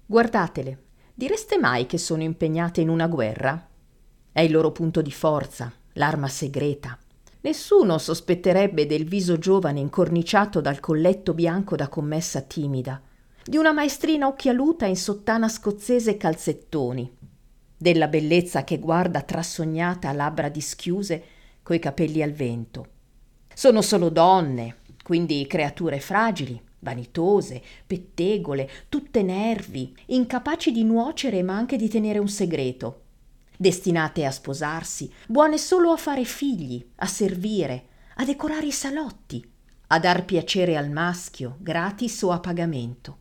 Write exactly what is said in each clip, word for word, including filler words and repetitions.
Guardatele, direste mai che sono impegnate in una guerra? È il loro punto di forza, l'arma segreta. Nessuno sospetterebbe del viso giovane incorniciato dal colletto bianco da commessa timida, di una maestrina occhialuta in sottana scozzese e calzettoni, della bellezza che guarda trassognata a labbra dischiuse coi capelli al vento. Sono solo donne, quindi creature fragili, vanitose, pettegole, tutte nervi, incapaci di nuocere ma anche di tenere un segreto, destinate a sposarsi, buone solo a fare figli, a servire, a decorare i salotti, a dar piacere al maschio, gratis o a pagamento.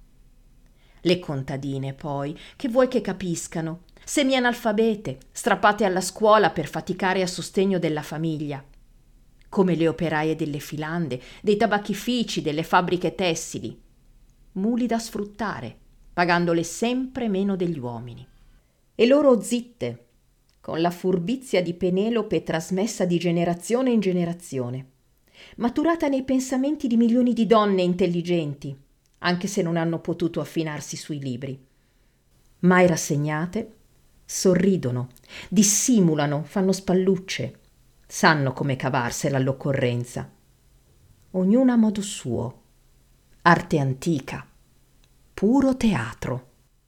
Le contadine, poi, che vuoi che capiscano, semianalfabete, strappate alla scuola per faticare a sostegno della famiglia, come le operaie delle filande, dei tabacchifici, delle fabbriche tessili, muli da sfruttare, pagandole sempre meno degli uomini. E loro zitte, con la furbizia di Penelope trasmessa di generazione in generazione, maturata nei pensamenti di milioni di donne intelligenti, anche se non hanno potuto affinarsi sui libri. Mai rassegnate, sorridono, dissimulano, fanno spallucce, sanno come cavarsela all'occorrenza. Ognuna a modo suo. Arte antica. Puro teatro.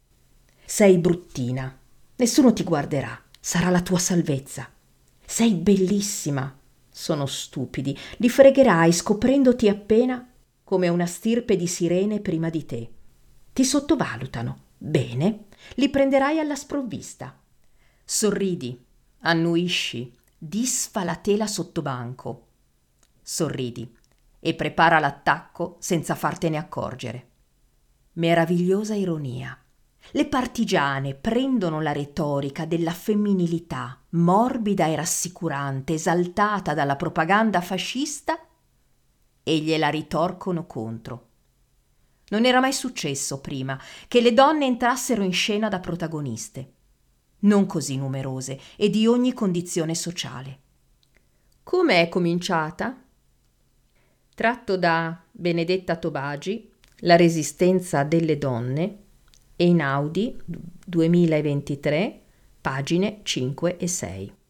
Sei bruttina. Nessuno ti guarderà. Sarà la tua salvezza. Sei bellissima. Sono stupidi. Li fregherai scoprendoti appena come una stirpe di sirene prima di te. Ti sottovalutano. Bene. Li prenderai alla sprovvista. Sorridi. Annuisci. Disfa la tela sottobanco. Sorridi e prepara l'attacco senza fartene accorgere. Meravigliosa ironia. Le partigiane prendono la retorica della femminilità, morbida e rassicurante, esaltata dalla propaganda fascista, e gliela ritorcono contro. Non era mai successo prima che le donne entrassero in scena da protagoniste, non così numerose e di ogni condizione sociale. Come è cominciata? Tratto da Benedetta Tobagi, La resistenza delle donne, Einaudi duemilaventitré, pagine cinque e sei.